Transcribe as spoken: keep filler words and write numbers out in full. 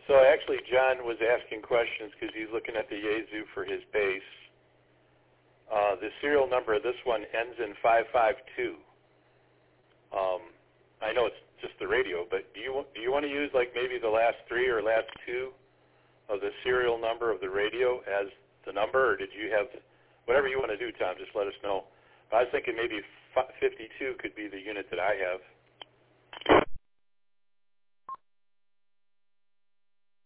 So actually, John was asking questions because he's looking at the Yaesu for his base. Uh, the serial number of this one ends in five five two. Um, I know it's just the radio, but do you do you want to use like maybe the last three or last two of the serial number of the radio as the number, or did you have whatever you want to do, Tom? Just let us know. I was thinking maybe fifty-two could be the unit that I have.